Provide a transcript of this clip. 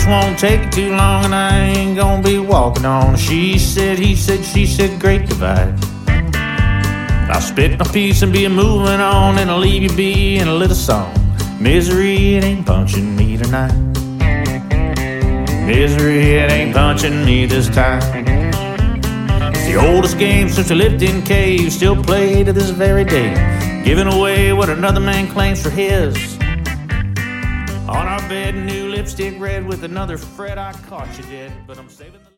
this won't take too long, and I ain't gonna be walking on. She said, he said, she said, great divide. I'll spit my piece and be moving on, and I'll leave you be in a little song. Misery, it ain't punching me tonight. Misery, it ain't punching me this time. It's the oldest game since we lived in caves, still played to this very day, giving away what another man claims for his. On our bed, new lipstick red with another fret. I caught you dead, but I'm saving the